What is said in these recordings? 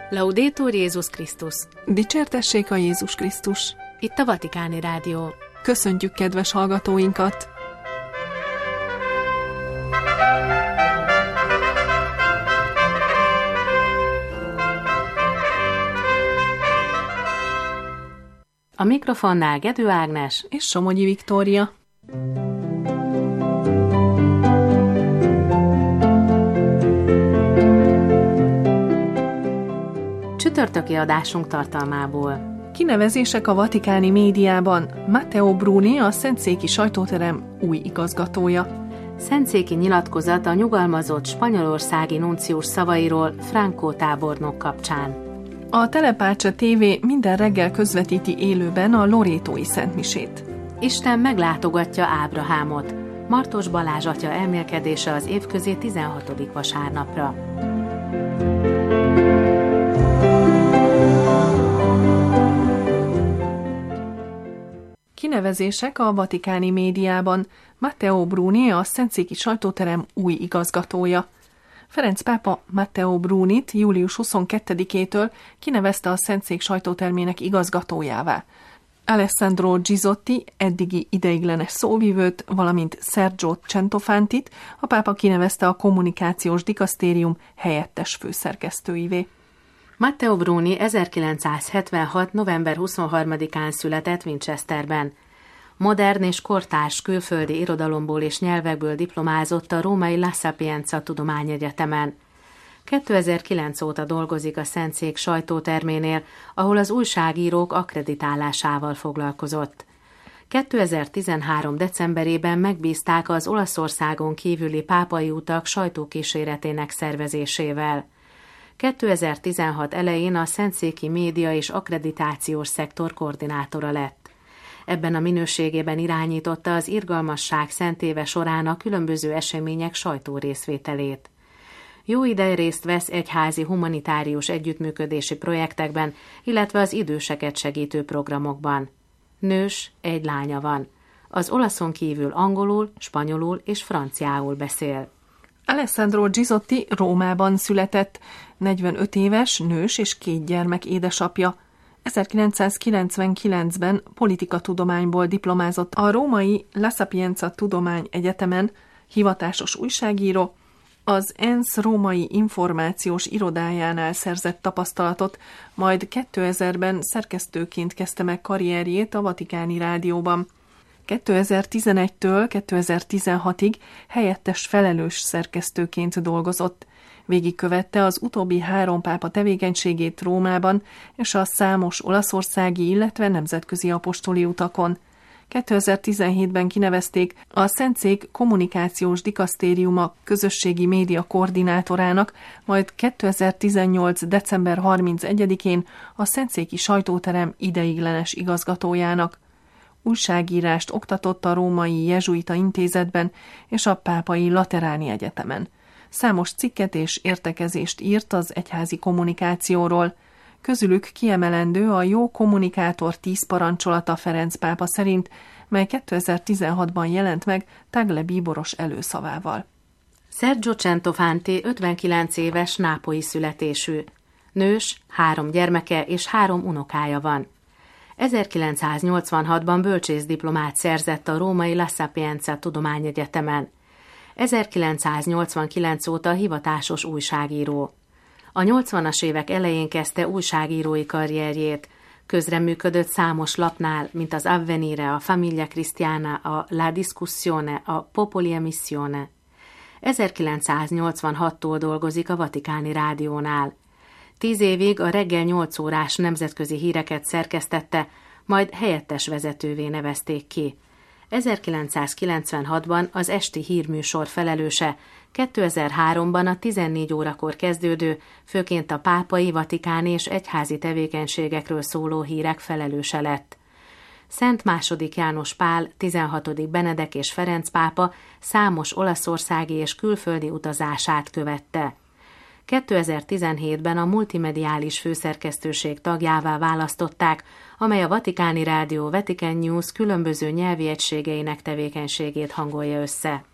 Laudetur Jézus Krisztus! Dicsértessék a Jézus Krisztus! Itt a Vatikáni Rádió. Köszöntjük kedves hallgatóinkat! A mikrofonnál Gedő Ágnes és Somogyi Viktória. Csütörtöki adásunk tartalmából. Kinevezések a vatikáni médiában. Matteo Bruni, a Szentszéki Sajtóterem új igazgatója. Szentszéki nyilatkozat a nyugalmazott spanyolországi nuncius szavairól Franco tábornok kapcsán. A Telepácsa TV minden reggel közvetíti élőben a lorétói szentmisét. Isten meglátogatja Ábrahámot. Martos Balázs atya elmélkedése az évközi 16. vasárnapra. Kinevezések a vatikáni médiában. Matteo Bruni, a Szentszéki Sajtóterem új igazgatója. Ferenc pápa Matteo Brunit július 22-től kinevezte a Szentszék sajtótermének igazgatójává. Alessandro Gisotti, eddigi ideiglenes szóvivőt, valamint Sergio Centofantit a pápa kinevezte a kommunikációs dikasztérium helyettes főszerkesztőivé. Matteo Bruni 1976. november 23-án született Winchesterben. Modern és kortárs külföldi irodalomból és nyelvekből diplomázott a római La Sapienza Tudományegyetemen. 2009 óta dolgozik a Szentszék sajtóterménél, ahol az újságírók akkreditálásával foglalkozott. 2013. decemberében megbízták az Olaszországon kívüli pápai utak sajtókíséretének szervezésével. 2016 elején a Szentszéki média és akkreditációs szektor koordinátora lett. Ebben a minőségében irányította az Irgalmasság Szent Éve során a különböző események sajtórészvételét. Jó ideje részt vesz egyházi humanitárius együttműködési projektekben, illetve az időseket segítő programokban. Nős, egy lánya van. Az olaszon kívül angolul, spanyolul és franciául beszél. Alessandro Gisotti Rómában született, 45 éves, nős és 2 gyermek édesapja. 1999-ben politikatudományból diplomázott a római La Sapienza Tudományegyetemen, hivatásos újságíró, az ENSZ római információs irodájánál szerzett tapasztalatot, majd 2000-ben szerkesztőként kezdte meg karrierjét a Vatikáni Rádióban. 2011-től 2016-ig helyettes felelős szerkesztőként dolgozott. Végigkövette az utóbbi 3 pápa tevékenységét Rómában és a számos olaszországi, illetve nemzetközi apostoli utakon. 2017-ben kinevezték a Szentszék kommunikációs dikasztériuma közösségi média koordinátorának, majd 2018. december 31-én a Szentszéki Sajtóterem ideiglenes igazgatójának. Újságírást oktatott a római jezsuita intézetben és a pápai lateráni egyetemen. Számos cikket és értekezést írt az egyházi kommunikációról. Közülük kiemelendő a Jó kommunikátor 10 parancsolata Ferenc pápa szerint, mely 2016-ban jelent meg Tagle bíboros előszavával. Sergio Centofanti 59 éves nápolyi születésű. Nős, 3 gyermeke és 3 unokája van. 1986-ban bölcsészdiplomát szerzett a római La Sapienza Tudományegyetemen. 1989 óta hivatásos újságíró. A 80-as évek elején kezdte újságírói karrierjét, közreműködött számos lapnál, mint az Avvenire, a Famiglia Cristiana, a La Discussione, a Popoli Emissione. 1986-tól dolgozik a Vatikáni Rádiónál. 10 évig a reggel 8 órás nemzetközi híreket szerkesztette, majd helyettes vezetővé nevezték ki. 1996-ban az esti hírműsor felelőse, 2003-ban a 14 órakor kezdődő, főként a pápai, vatikáni és egyházi tevékenységekről szóló hírek felelőse lett. Szent II. János Pál, 16. Benedek és Ferenc pápa számos olaszországi és külföldi utazását követte. 2017-ben a multimediális főszerkesztőség tagjává választották, amely a Vatikáni Rádió Vatican News különböző nyelvi egységeinek tevékenységét hangolja össze.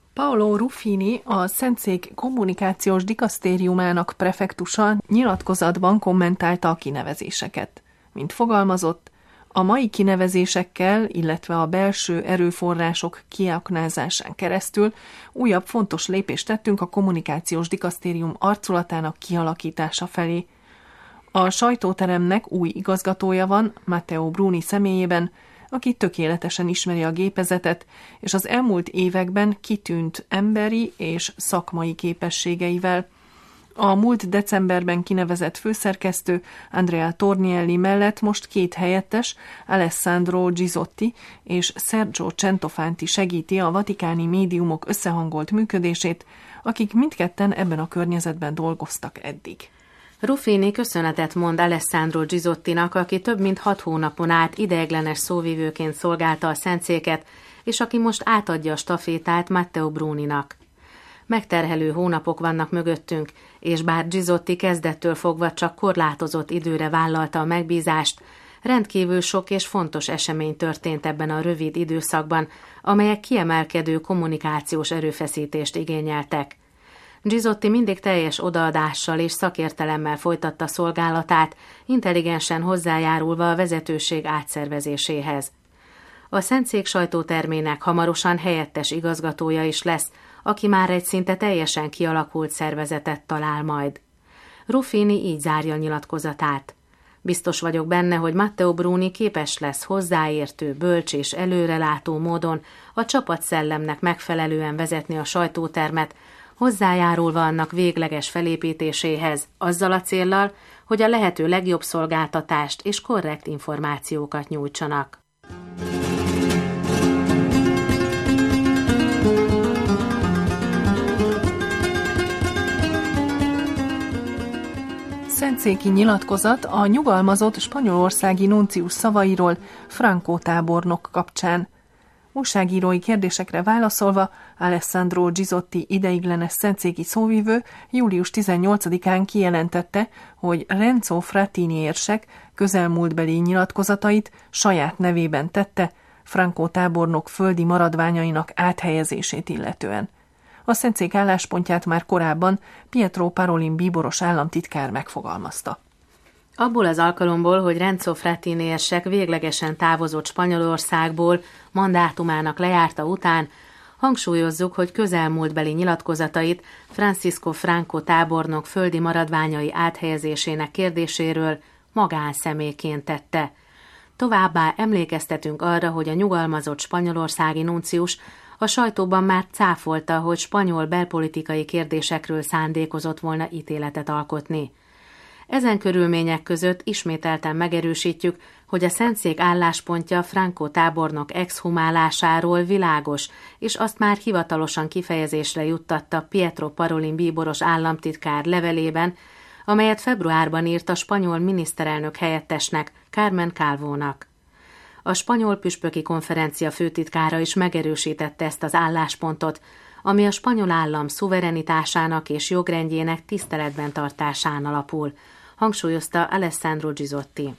Paolo Ruffini, a Szentszék kommunikációs dikasztériumának prefektusa nyilatkozatban kommentálta a kinevezéseket. Mint fogalmazott, a mai kinevezésekkel, illetve a belső erőforrások kiaknázásán keresztül újabb fontos lépést tettünk a kommunikációs dikasztérium arculatának kialakítása felé. A sajtóteremnek új igazgatója van, Matteo Bruni személyében, aki tökéletesen ismeri a gépezetet, és az elmúlt években kitűnt emberi és szakmai képességeivel. A múlt decemberben kinevezett főszerkesztő Andrea Tornielli mellett most 2 helyettes, Alessandro Gisotti és Sergio Centofanti segíti a vatikáni médiumok összehangolt működését, akik mindketten ebben a környezetben dolgoztak eddig. Ruffini köszönetet mond Alessandro Gisottinak, aki több mint 6 hónapon át ideiglenes szóvivőként szolgálta a Szentszéket, és aki most átadja a stafétát Matteo Bruninak. Megterhelő hónapok vannak mögöttünk, és bár Gisotti kezdettől fogva csak korlátozott időre vállalta a megbízást, rendkívül sok és fontos esemény történt ebben a rövid időszakban, amelyek kiemelkedő kommunikációs erőfeszítést igényeltek. Gisotti mindig teljes odaadással és szakértelemmel folytatta szolgálatát, intelligensen hozzájárulva a vezetőség átszervezéséhez. A Szentszék sajtótermének hamarosan helyettes igazgatója is lesz, aki már egy szinte teljesen kialakult szervezetet talál majd. Ruffini így zárja nyilatkozatát. Biztos vagyok benne, hogy Matteo Bruni képes lesz hozzáértő, bölcs és előrelátó módon a csapatszellemnek megfelelően vezetni a sajtótermet, hozzájárulva annak végleges felépítéséhez, azzal a céllal, hogy a lehető legjobb szolgáltatást és korrekt információkat nyújtsanak. Szentszéki nyilatkozat a nyugalmazott spanyolországi nuncius szavairól Franco tábornok kapcsán. Újságírói kérdésekre válaszolva Alessandro Gisotti ideiglenes szentszéki szóvivő július 18-án kijelentette, hogy Renzo Frattini érsek közelmúltbeli nyilatkozatait saját nevében tette Franco tábornok földi maradványainak áthelyezését illetően. A Szentszék álláspontját már korábban Pietro Parolin bíboros államtitkár megfogalmazta. Abból az alkalomból, hogy Renzo Frattini érsek véglegesen távozott Spanyolországból mandátumának lejárta után, hangsúlyozzuk, hogy közelmúltbeli nyilatkozatait Francisco Franco tábornok földi maradványai áthelyezésének kérdéséről magánszemélyként tette. Továbbá emlékeztetünk arra, hogy a nyugalmazott spanyolországi nuncius a sajtóban már cáfolta, hogy spanyol belpolitikai kérdésekről szándékozott volna ítéletet alkotni. Ezen körülmények között ismételten megerősítjük, hogy a Szentszék álláspontja Franco tábornok exhumálásáról világos, és azt már hivatalosan kifejezésre juttatta Pietro Parolin bíboros államtitkár levelében, amelyet februárban írt a spanyol miniszterelnök helyettesnek, Carmen Calvónak. A spanyol püspöki konferencia főtitkára is megerősítette ezt az álláspontot, ami a spanyol állam szuverenitásának és jogrendjének tiszteletben tartásán alapul, hangsúlyozta Alessandro Gisotti.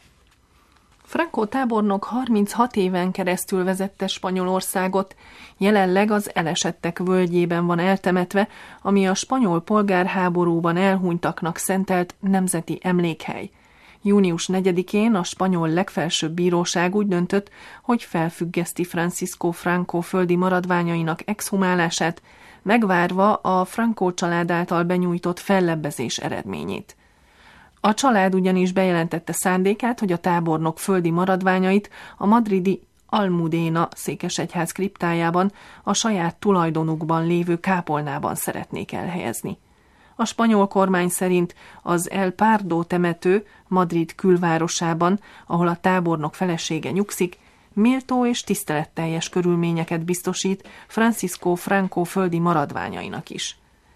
Franco tábornok 36 éven keresztül vezette Spanyolországot, jelenleg az Elesettek völgyében van eltemetve, ami a spanyol polgárháborúban elhunytaknak szentelt nemzeti emlékhely. Június 4-én a spanyol legfelsőbb bíróság úgy döntött, hogy felfüggeszti Francisco Franco földi maradványainak exhumálását, megvárva a Franco család által benyújtott fellebbezés eredményét. A család ugyanis bejelentette szándékát, hogy a tábornok földi maradványait a madridi Almudena székesegyház kriptájában, a saját tulajdonukban lévő kápolnában szeretnék elhelyezni. A spanyol kormány szerint az El Pardo temető Madrid külvárosában, ahol a tábornok felesége nyugszik, méltó és tiszteletteljes körülményeket biztosít Francisco Franco földi maradványainak is.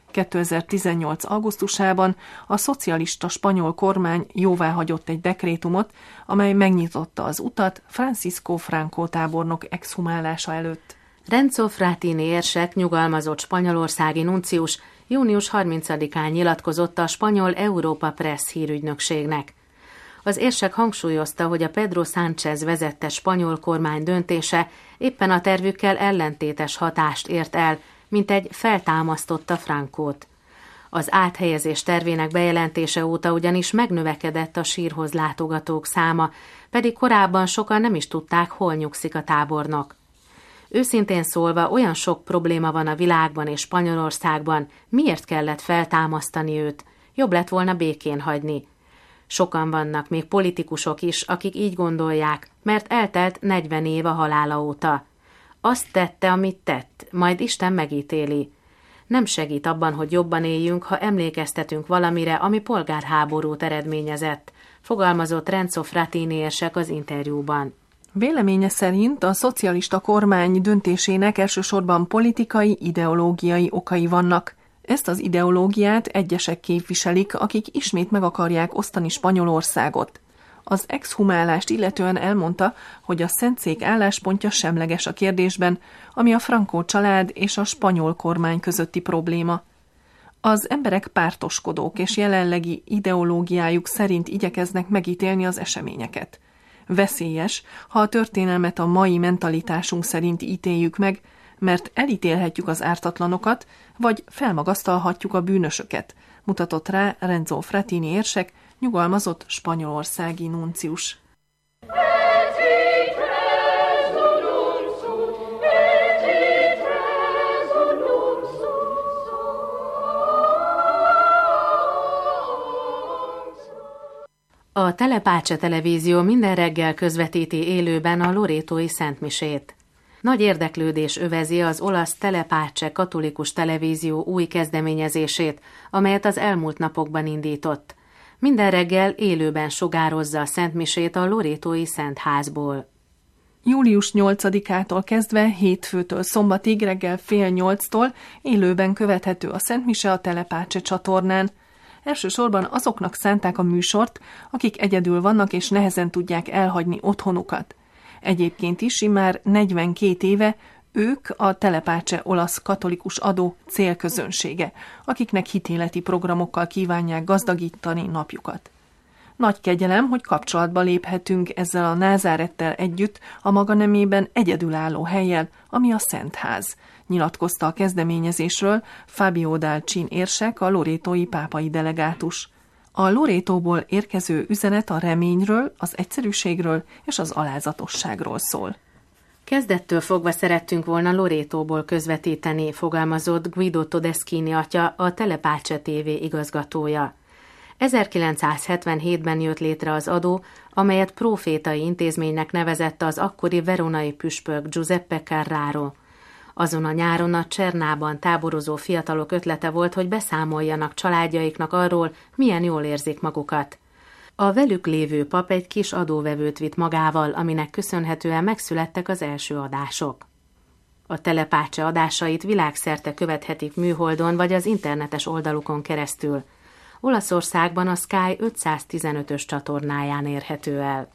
2018. augusztusában a szocialista spanyol kormány jóváhagyott egy dekrétumot, amely megnyitotta az utat Francisco Franco tábornok exhumálása előtt. Renzo Frattini érsek nyugalmazott spanyolországi nuncius június 30-án nyilatkozott a spanyol Europa Press hírügynökségnek. Az érsek hangsúlyozta, hogy a Pedro Sánchez vezette spanyol kormány döntése éppen a tervükkel ellentétes hatást ért el, mintegy feltámasztotta Francót. Az áthelyezés tervének bejelentése óta ugyanis megnövekedett a sírhoz látogatók száma, pedig korábban sokan nem is tudták, hol nyugszik a tábornok. Őszintén szólva, olyan sok probléma van a világban és Spanyolországban, miért kellett feltámasztani őt? Jobb lett volna békén hagyni. Sokan vannak, még politikusok is, akik így gondolják, mert eltelt 40 év a halála óta. Azt tette, amit tett, majd Isten megítéli. Nem segít abban, hogy jobban éljünk, ha emlékeztetünk valamire, ami polgárháborút eredményezett, fogalmazott Renzo Frattini érsek az interjúban. Véleménye szerint a szocialista kormány döntésének elsősorban politikai, ideológiai okai vannak. Ezt az ideológiát egyesek képviselik, akik ismét meg akarják osztani Spanyolországot. Az exhumálást illetően elmondta, hogy a Szentszék álláspontja semleges a kérdésben, ami a Franco család és a spanyol kormány közötti probléma. Az emberek pártoskodók és jelenlegi ideológiájuk szerint igyekeznek megítélni az eseményeket. Veszélyes, ha a történelmet a mai mentalitásunk szerint ítéljük meg, mert elítélhetjük az ártatlanokat, vagy felmagasztalhatjuk a bűnösöket, mutatott rá Renzo Frattini érsek, nyugalmazott spanyolországi nuncius. A Telepáce televízió minden reggel közvetíti élőben a lorétói szentmisét. Nagy érdeklődés övezi az olasz Telepáce katolikus televízió új kezdeményezését, amelyet az elmúlt napokban indított. Minden reggel élőben sugározza a szentmisét a lorétói Szentházból. Július 8-ától kezdve hétfőtől szombatig reggel 7:30-tól élőben követhető a szentmise a Telepáce csatornán. Elsősorban azoknak szánták a műsort, akik egyedül vannak és nehezen tudják elhagyni otthonukat. Egyébként is immár 42 éve ők a Telepáce olasz katolikus adó célközönsége, akiknek hitéleti programokkal kívánják gazdagítani napjukat. Nagy kegyelem, hogy kapcsolatba léphetünk ezzel a Názárettel együtt a maga nemében egyedülálló hellyel, ami a Szentház, nyilatkozta a kezdeményezésről Fabio Dalcin érsek, a lorétói pápai delegátus. A Lorétóból érkező üzenet a reményről, az egyszerűségről és az alázatosságról szól. Kezdettől fogva szerettünk volna Lorétóból közvetíteni, fogalmazott Guido Todeschini atya, a Telepáce TV igazgatója. 1977-ben jött létre az adó, amelyet prófétai intézménynek nevezett az akkori veronai püspök Giuseppe Carraro. Azon a nyáron a Csernában táborozó fiatalok ötlete volt, hogy beszámoljanak családjaiknak arról, milyen jól érzik magukat. A velük lévő pap egy kis adóvevőt vitt magával, aminek köszönhetően megszülettek az első adások. A Telepáce adásait világszerte követhetik műholdon vagy az internetes oldalukon keresztül. Olaszországban a Sky 515-ös csatornáján érhető el.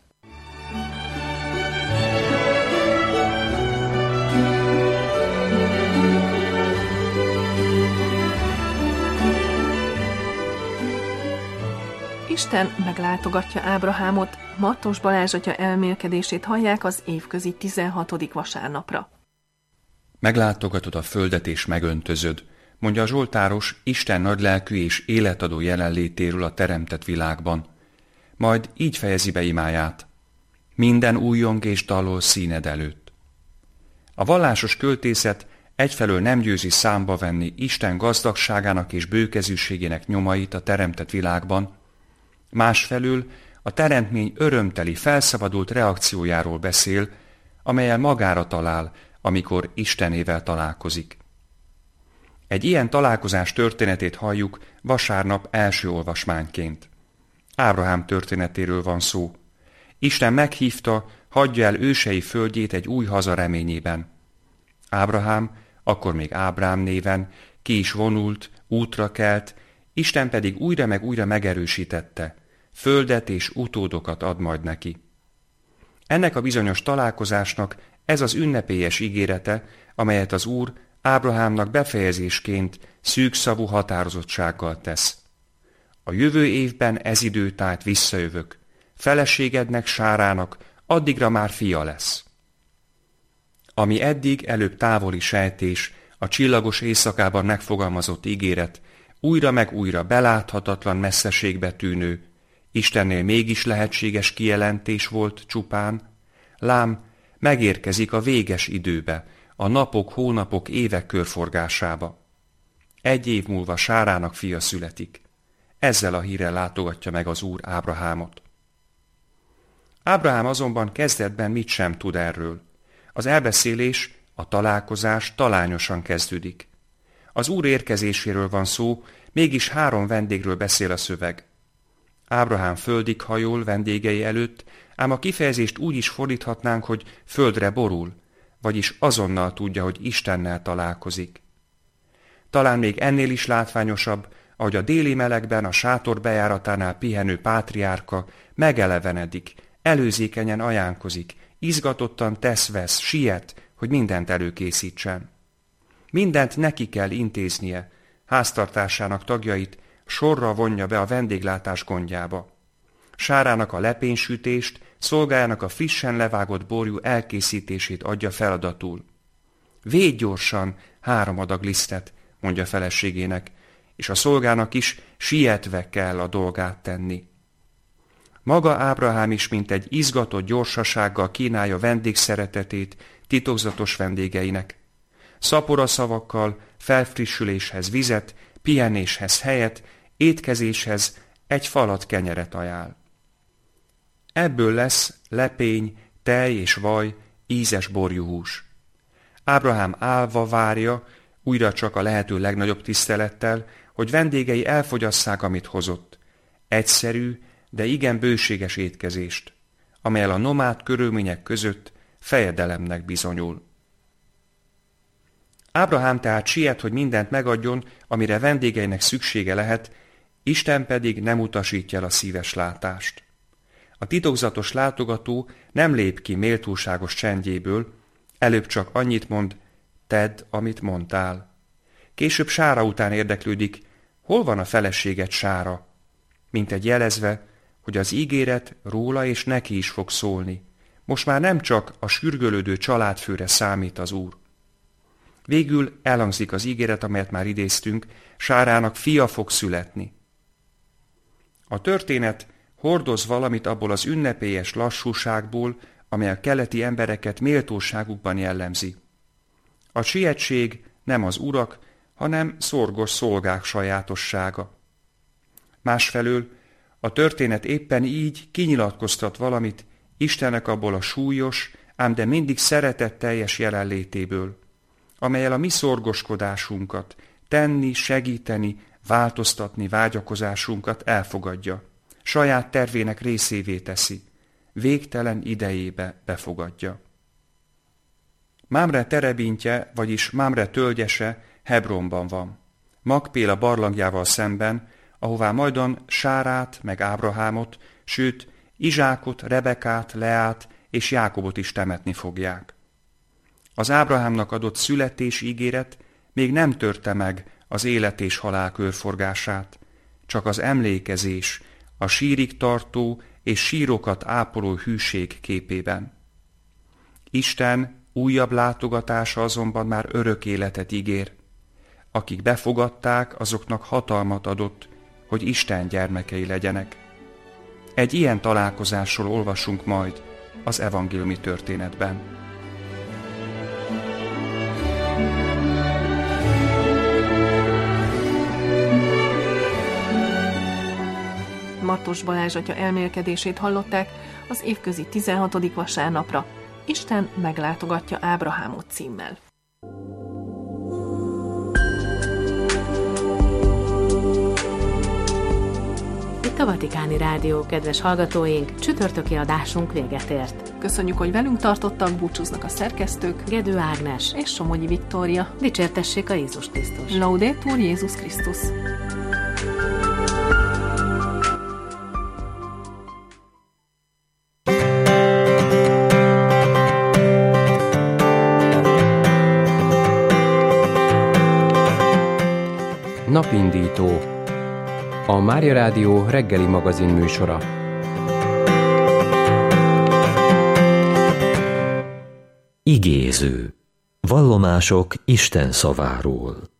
Isten meglátogatja Ábrahámot, Martos Balázs atya elmélkedését hallják az évközi 16. vasárnapra. Meglátogatod a földet és megöntözöd, mondja a zsoltáros Isten nagylelkű és életadó jelenlétéről a teremtett világban. Majd így fejezi be imáját. Minden újjong és dallol színed előtt. A vallásos költészet egyfelől nem győzi számba venni Isten gazdagságának és bőkezűségének nyomait a teremtett világban, másfelől a teremtmény örömteli, felszabadult reakciójáról beszél, amellyel magára talál, amikor Istenével találkozik. Egy ilyen találkozás történetét halljuk vasárnap első olvasmányként. Ábrahám történetéről van szó. Isten meghívta, hagyja el ősei földjét egy új haza reményében. Ábrahám, akkor még Ábrám néven, ki is vonult, útra kelt, Isten pedig újra meg újra megerősítette, földet és utódokat ad majd neki. Ennek a bizonyos találkozásnak ez az ünnepélyes ígérete, amelyet az Úr Ábrahámnak befejezésként szűkszavú határozottsággal tesz. A jövő évben ez időtájt visszajövök, feleségednek, Sárának addigra már fia lesz. Ami eddig előbb távoli sejtés, A csillagos éjszakában megfogalmazott ígéret újra meg újra beláthatatlan messzeségbe tűnő, Istennél mégis lehetséges kijelentés volt csupán, lám, megérkezik a véges időbe, a napok, hónapok, évek körforgásába. 1 év múlva Sárának fia születik. Ezzel a hírrel látogatja meg az Úr Ábrahámot. Ábrahám azonban kezdetben mit sem tud erről. Az elbeszélés, a találkozás talányosan kezdődik. Az Úr érkezéséről van szó, mégis 3 vendégről beszél a szöveg. Ábrahám földig hajol vendégei előtt, ám a kifejezést úgy is fordíthatnánk, hogy földre borul, vagyis azonnal tudja, hogy Istennel találkozik. Talán még ennél is látványosabb, ahogy a déli melegben a sátor bejáratánál pihenő pátriárka megelevenedik, előzékenyen ajánkozik, izgatottan tesz-vesz, siet, hogy mindent előkészítsen. Mindent neki kell intéznie, háztartásának tagjait sorra vonja be a vendéglátás gondjába. Sárának a lepénysütést, szolgájának a frissen levágott borjú elkészítését adja feladatul. Védj gyorsan 3 adag lisztet, mondja feleségének, és a szolgának is sietve kell a dolgát tenni. Maga Ábrahám is mint egy izgatott gyorsasággal kínálja vendégszeretetét titokzatos vendégeinek. Szapora szavakkal, felfrissüléshez vizet, pihenéshez helyet, étkezéshez egy falat kenyeret ajánl. Ebből lesz lepény, tej és vaj, ízes borjúhús. Ábrahám állva várja, újra csak a lehető legnagyobb tisztelettel, hogy vendégei elfogyasszák, amit hozott. Egyszerű, de igen bőséges étkezést, amellyel a nomád körülmények között fejedelemnek bizonyul. Ábrahám tehát siet, hogy mindent megadjon, amire vendégeinek szüksége lehet, Isten pedig nem utasítja el a szíves látást. A titokzatos látogató nem lép ki méltóságos csendjéből, előbb csak annyit mond, tedd, amit mondtál. Később Sára után érdeklődik, hol van a feleséged Sára, mintegy jelezve, hogy az ígéret róla és neki is fog szólni. Most már nem csak a sürgölődő családfőre számít az Úr. Végül elhangzik az ígéret, amelyet már idéztünk, Sárának fia fog születni. A történet hordoz valamit abból az ünnepélyes lassúságból, amely a keleti embereket méltóságukban jellemzi. A sietség nem az urak, hanem szorgos szolgák sajátossága. Másfelől a történet éppen így kinyilatkoztat valamit Istennek abból a súlyos, ám de mindig szeretetteljes jelenlétéből, amellyel a mi szorgoskodásunkat, tenni, segíteni, változtatni vágyakozásunkat elfogadja, saját tervének részévé teszi, végtelen idejébe befogadja. Mámre terebintje, vagyis Mámre tölgyese Hebronban van, Makpéla barlangjával szemben, ahová majdon Sárát meg Ábrahámot, sőt Izsákot, Rebekát, Leát és Jákobot is temetni fogják. Az Ábrahámnak adott születés ígéret még nem törte meg az élet és halál körforgását, csak az emlékezés, a sírig tartó és sírokat ápoló hűség képében. Isten újabb látogatása azonban már örök életet ígér. Akik befogadták, azoknak hatalmat adott, hogy Isten gyermekei legyenek. Egy ilyen találkozásról olvasunk majd az evangéliumi történetben. Martos Balázs atya elmélkedését hallották az évközi 16. vasárnapra. Isten meglátogatja Ábrahámot címmel. Itt a Vatikáni Rádió, kedves hallgatóink, csütörtöki adásunk véget ért. Köszönjük, hogy velünk tartottak, búcsúznak a szerkesztők, Gedő Ágnes és Somogyi Viktória. Dicsértessék a Jézus Krisztus! Laudetur Jézus Krisztus! Napindító, a Mária Rádió reggeli magazin műsora. Igéző. Vallomások Isten szaváról.